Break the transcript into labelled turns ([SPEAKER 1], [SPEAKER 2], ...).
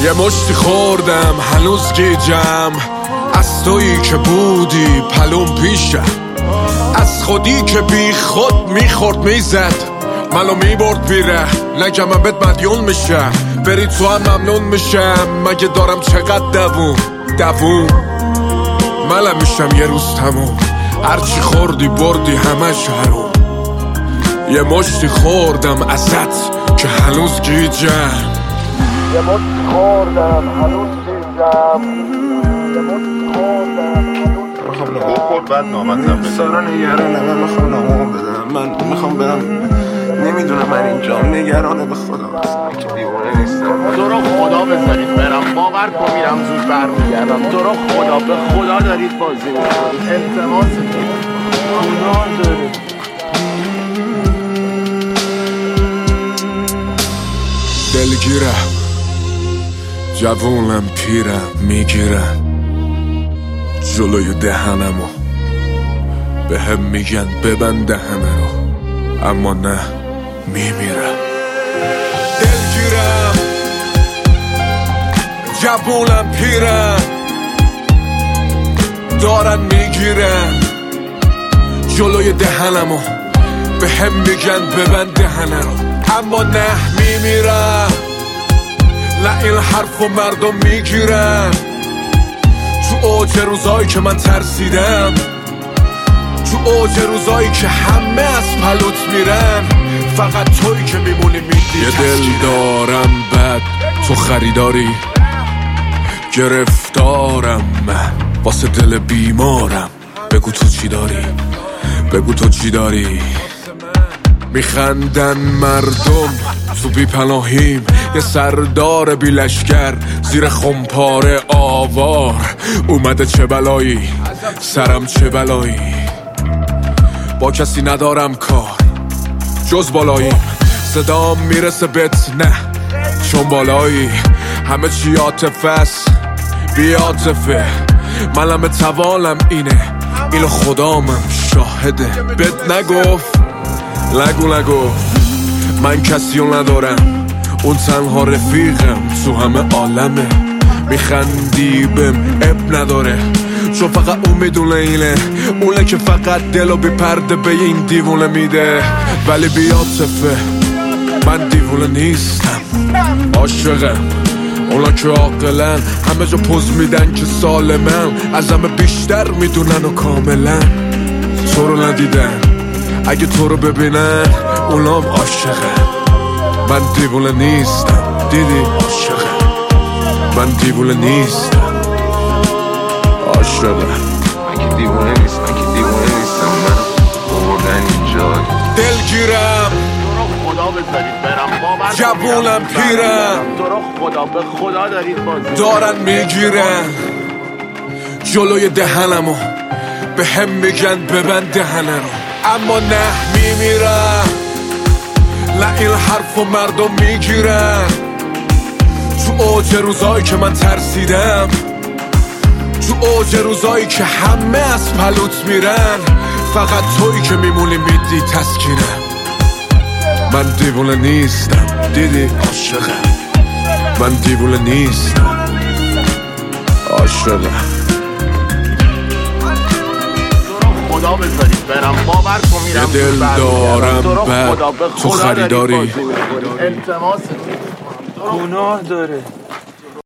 [SPEAKER 1] یه مشتی خوردم هنوز گیجم از تویی که بودی پلوم پیشم، از خودی که بی خود میخورد میزد منو میبرد بیره نگم من بهت مدیون میشم، بری تو هم ممنون میشم مگه دارم چقدر دووم منم میشم یه روز تموم، هرچی خوردی بردی همش حروم. یه مشتی خوردم ازت که هنوز گیجم،
[SPEAKER 2] یه مشتی خوردم هنوز گیجم، یه مشتی خوردم
[SPEAKER 3] میخوام نگاه خورد بعد نامتم بده
[SPEAKER 4] سارا نگرانه، من میخوام نامو بدم، من میخوام برم، نمیدونم من اینجا نگرانه به خدا من که دیوانه نیستم.
[SPEAKER 5] تو رو خدا بذارید برم، باور کن میرم زود برمیگردم. تو رو خدا به خدا دارید بازی میکنید، التماستون گناه داره.
[SPEAKER 1] دلگیرم جوونم پیرم میگیرن جلوی دهنمو به هم میگن ببند دهنه رو، اما نه میمیرم. دلگیرم جوونم پیرم دارن میگیرن جلوی دهنمو به هم میگن ببند دهنه رو، اما نه میمیرم. نه این حرفو مردم میگیرن تو اوج روزایی که من ترسیدم، تو اوج روزایی که همه از پلوت میرن، فقط تویی که میمونی میدی. یه دل دارم بد تو خریداری، گرفتارم من واسه دل بیمارم. بگو تو چی داری، بگو تو چی داری. میخندن مردم تو بی پناهیم، یه سردار بی لشکر زیر خمپاره آوار اومده. چه بلایی سرم چه بلایی، با کسی ندارم کار جز بالاییم. صدام میرسه بهت نه چون بالایی، همه چی عاطفه است بی عاطفه. منم توانم اینو خدامم شاهده. بهت نگفت نگو من کسیو ندارم، اون تنها رفیقم تو همه عالمه. میخندی بهم اب نداره چون فقط اون میدونه اونه که فقط دلو بی پرده به این دیوونه میده. ولی بی عاطفه من دیوونه نیستم، عاشقم. اونا که عاقلن همه جا پوز میدن که سالمن، از همه بیشتر میدونن و کاملا تو رو ندیدن. اگه تو رو ببینن اونام عاشقن. من دیوونه نیستم دیدی عاشقم، من دیوونه نیستم عاشقم.
[SPEAKER 4] من که دیوانه نیستم، من که دیوانه نیستم، من بردن اینجا.
[SPEAKER 1] دلگیرم
[SPEAKER 5] تو رو خدا بذارید برم، باور کن
[SPEAKER 1] جوونم پیرم
[SPEAKER 5] تو رو خدا به خدا دارید بازی
[SPEAKER 1] دارن میگیرن جلوی دهنمو به هم میگن ببند دهنه رو، اما نه میمیرم. نه این حرفو مردم میگیرن تو اوج روزایی که من ترسیدم، تو اوج روزایی که همه از پلوت میرن، فقط تویی که میمونی میدی تسکینم. من دیوونه نیستم دیدی عاشقم، من دیوونه نیستم عاشقم.
[SPEAKER 5] خدا بذارید برم، باور کن میرم
[SPEAKER 1] یه دل دارم بد تو خریداری،
[SPEAKER 5] التماستون
[SPEAKER 4] گناه داره.